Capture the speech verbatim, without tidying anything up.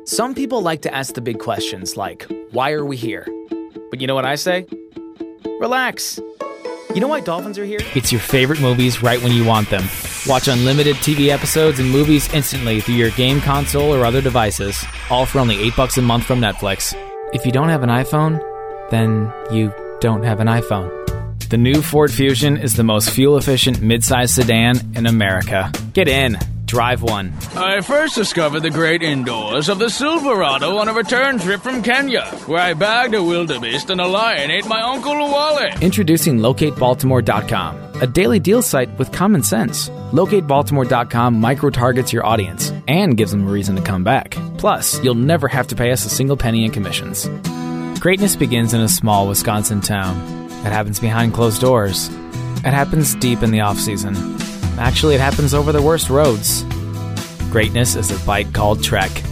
Some people like to ask the big questions like, why are we here? But you know what I say? Relax. You know why dolphins are here? It's your favorite movies right when you want them. Watch unlimited T V episodes and movies instantly through your game console or other devices, all for only eight bucks a month from Netflix. If you don't have an iPhone, then you don't have an iPhone. The new Ford Fusion is the most fuel-efficient midsize sedan in America. Get in. Drive one. I first discovered the great indoors of the Silverado on a return trip from Kenya, where I bagged a wildebeest and a lion ate my Uncle Wally. Introducing Locate Baltimore dot com, a daily deal site with common sense. Locate Baltimore dot com micro-targets your audience and gives them a reason to come back. Plus, you'll never have to pay us a single penny in commissions. Greatness begins in a small Wisconsin town. It happens behind closed doors. It happens deep in the off-season. Actually, it happens over the worst roads. Greatness is a bike called Trek.